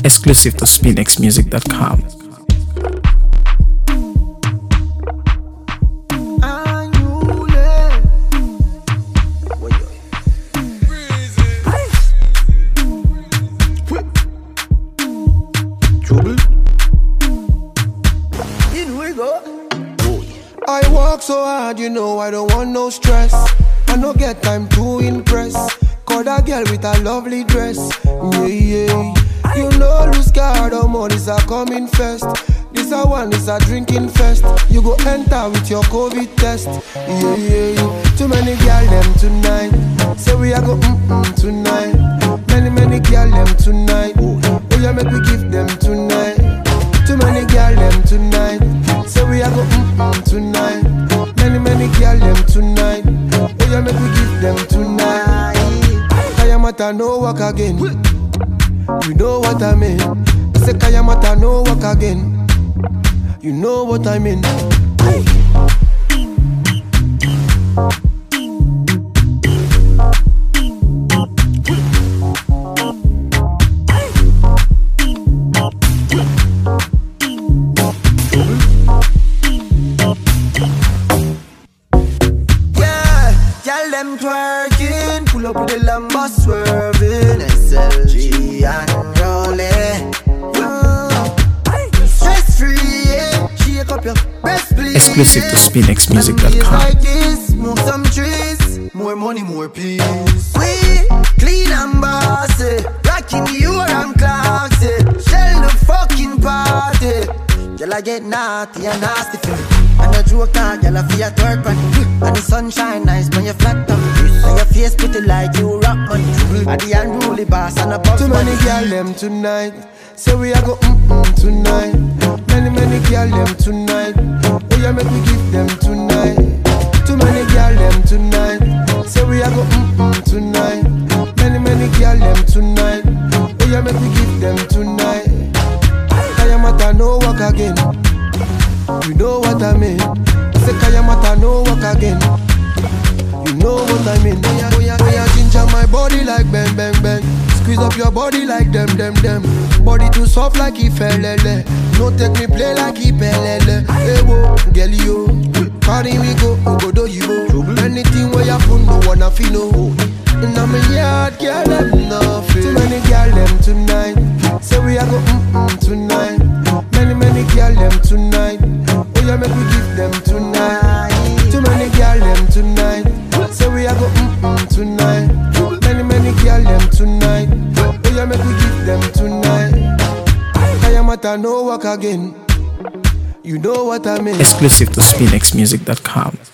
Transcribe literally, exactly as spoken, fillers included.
Exclusive to spin x music dot com. I work so hard, you know I don't want no stress. I no get time to impress. Call that girl with a lovely dress. Yeah, yeah. You know lose card or money's a coming first. This a one is a drinking fest. You go enter with your COVID test. Yeah, yeah, yeah. Too many girl them tonight. Say we a go mm-mm tonight. Many, many girl them tonight. Oh yeah, make we give them tonight. Too many girl them tonight. Say we a go mm-mm tonight. Many, many girl them tonight. Oh yeah, make we give them tonight. Kayamata no work again. You know what I mean. I say Kayamata no work again. You know what I mean. Them twerking, pull up with the Lambo swerving, S L G and rolling. Stress free, yeah. Shake up your breast, please. Exclusive to spin x music dot com. Like this, smoke some trees, more money, more peace. We clean and bossy, rocking the Euro and classy. Shell the fucking party. Girl, I get naughty and nasty for me. And a joke, girl, I feel twerk on it. And the sunshine nice when you flat on me. And your face pretty like you rock money. And the unruly boss and a box. Too many girl them tonight. Say we a go mm-mm tonight. Many, many girl them tonight. Oh yeah, make we give them tonight. Too many girl them tonight. Say we a go mm-mm tonight. Many, many girl them tonight. Oh yeah, make we give them tonight. Kayamata no work again. You know what I mean. I say Kayamata no work again. You know what I mean. Oh yeah, oh yeah, oh yeah, ginger my body like bang bang bang. Squeeze up your body like them them them. Body too soft like Ifelele. No take me play like Ipelele. Hey wo, girl yo, carry me go, go do you go. Anything where you put no wanna feel no. And I'm a yard girl them nothing. Too many girl them tonight. Say we a go mm-mm tonight. Many, many girl them tonight. Oh yeah, make we give them tonight. Too many girl them tonight. Say we a go mm-mm tonight. Many, many girl them tonight. Oh yeah, make we give them tonight. Kayamata no work again. You know what I mean. Exclusive to spin x music dot com.